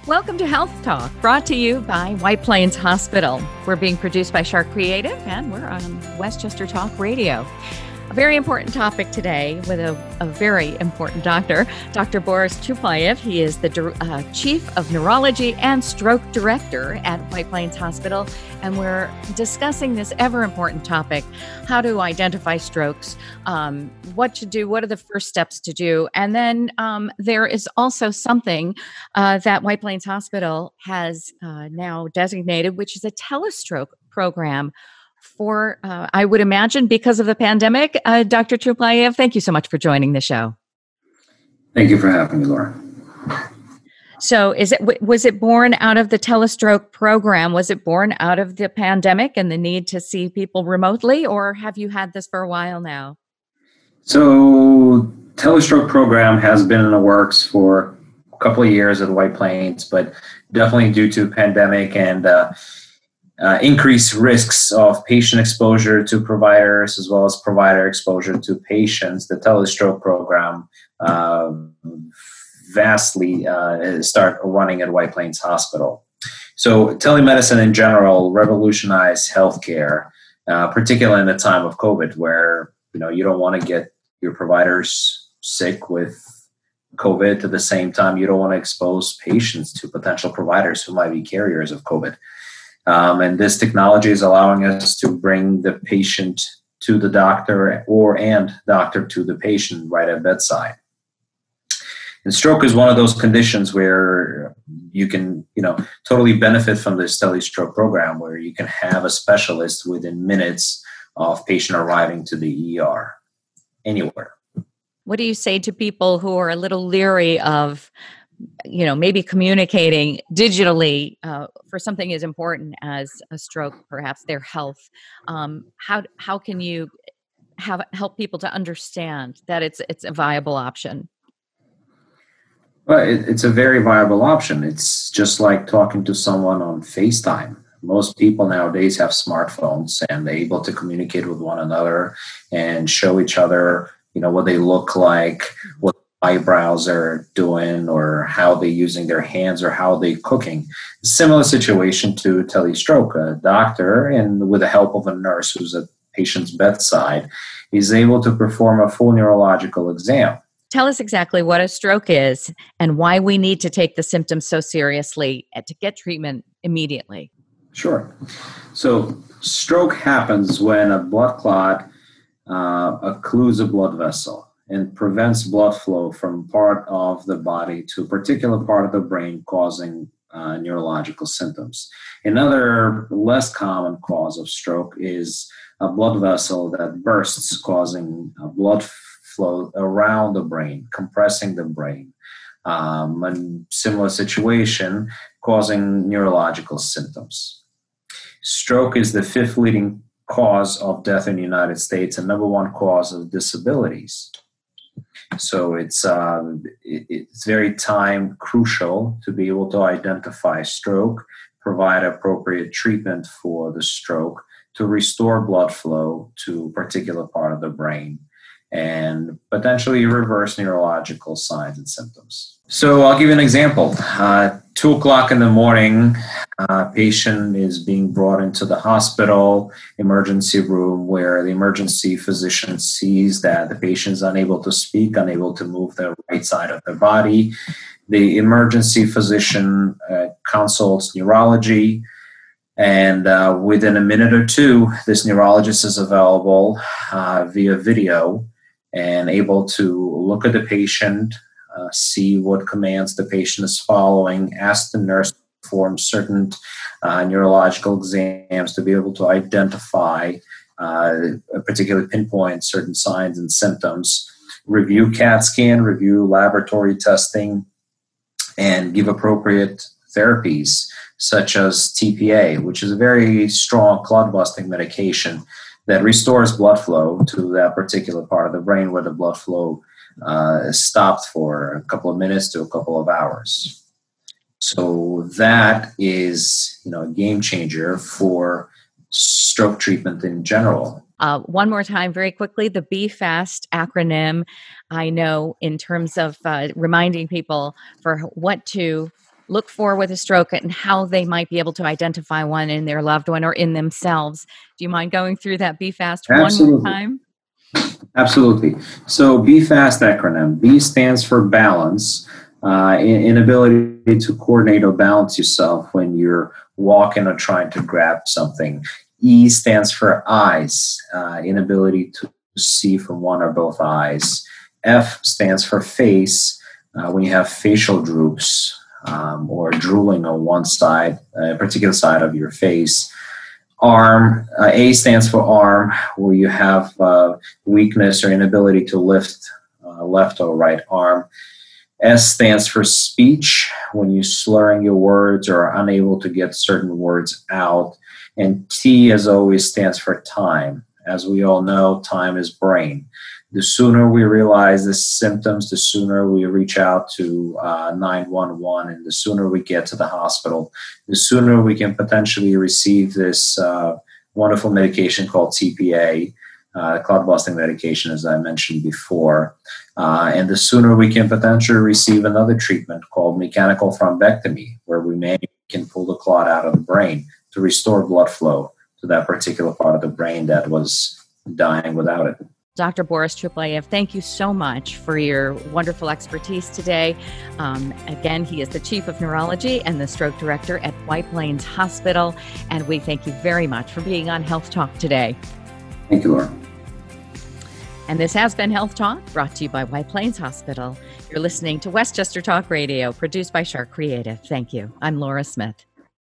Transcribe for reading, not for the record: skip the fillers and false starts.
Welcome to Health Talk, brought to you by White Plains Hospital. We're being produced by Shark Creative, and we're on Westchester Talk Radio. A very important topic today with a very important doctor, Dr. Boris Tuplayev. He is the Chief of Neurology and Stroke Director at White Plains Hospital, and we're discussing this ever-important topic, how to identify strokes, what to do, what are the first steps to do, and then there is also something that White Plains Hospital has now designated, which is a telestroke program for, I would imagine, because of the pandemic. Dr. Tuplayev, thank you so much for joining the show. Thank you for having me, Laura. So was it born out of the telestroke program? Was it born out of the pandemic and the need to see people remotely, or have you had this for a while now? So telestroke program has been in the works for a couple of years at White Plains, but definitely due to pandemic and increased risks of patient exposure to providers as well as provider exposure to patients, the telestroke program vastly start running at White Plains Hospital. So telemedicine in general revolutionized healthcare, particularly in the time of COVID, where you don't want to get your providers sick with COVID. At the same time, you don't want to expose patients to potential providers who might be carriers of COVID. And this technology is allowing us to bring the patient to the doctor and doctor to the patient right at bedside. And stroke is one of those conditions where you can, totally benefit from this telestroke program, where you can have a specialist within minutes of patient arriving to the ER anywhere. What do you say to people who are a little leery of maybe communicating digitally for something as important as a stroke, perhaps their health? How can you help people to understand that it's a viable option? Well, it's a very viable option. It's just like talking to someone on FaceTime. Most people nowadays have smartphones and they're able to communicate with one another and show each other, what they look like, what eyebrows are doing, or how they're using their hands, or how they're cooking. Similar situation to telestroke. A doctor, and with the help of a nurse who's at patient's bedside, is able to perform a full neurological exam. Tell us exactly what a stroke is and why we need to take the symptoms so seriously and to get treatment immediately. Sure. So stroke happens when a blood clot occludes a blood vessel and prevents blood flow from part of the body to a particular part of the brain, causing neurological symptoms. Another less common cause of stroke is a blood vessel that bursts, causing blood flow around the brain, compressing the brain. And similar situation, causing neurological symptoms. Stroke is the fifth leading cause of death in the United States and number one cause of disabilities. So it's very time crucial to be able to identify stroke, provide appropriate treatment for the stroke to restore blood flow to a particular part of the brain and potentially reverse neurological signs and symptoms. So I'll give you an example. 2:00 in the morning, a patient is being brought into the hospital emergency room, where the emergency physician sees that the patient is unable to speak, unable to move the right side of their body. The emergency physician consults neurology, and within a minute or two, this neurologist is available via video and able to look at the patient, see what commands the patient is following, ask the nurse to perform certain neurological exams to be able to identify, particularly pinpoint certain signs and symptoms, review CAT scan, review laboratory testing, and give appropriate therapies such as TPA, which is a very strong clot-busting medication that restores blood flow to that particular part of the brain where the blood flow is stopped for a couple of minutes to a couple of hours. So that is, a game changer for stroke treatment in general. One more time, very quickly, the BFAST acronym. I know in terms of reminding people for what to look for with a stroke and how they might be able to identify one in their loved one or in themselves. Do you mind going through that BFAST one more time? Absolutely. So BFAST acronym. B stands for balance, inability to coordinate or balance yourself when you're walking or trying to grab something. E stands for eyes, inability to see from one or both eyes. F stands for face, when you have facial droops or drooling on one side, a particular side of your face. Arm, A stands for arm, where you have weakness or inability to lift left or right arm. S stands for speech, when you're slurring your words or are unable to get certain words out. And T, as always, stands for time. As we all know, time is brain. The sooner we realize the symptoms, the sooner we reach out to 911, and the sooner we get to the hospital, the sooner we can potentially receive this wonderful medication called TPA, clot-busting medication, as I mentioned before. And the sooner we can potentially receive another treatment called mechanical thrombectomy, where we can pull the clot out of the brain to restore blood flow to that particular part of the brain that was dying without it. Dr. Boris Truplayev, thank you so much for your wonderful expertise today. Again, he is the Chief of Neurology and the Stroke Director at White Plains Hospital, and we thank you very much for being on Health Talk today. Thank you, Laura. And this has been Health Talk, brought to you by White Plains Hospital. You're listening to Westchester Talk Radio, produced by Shark Creative. Thank you. I'm Laura Smith.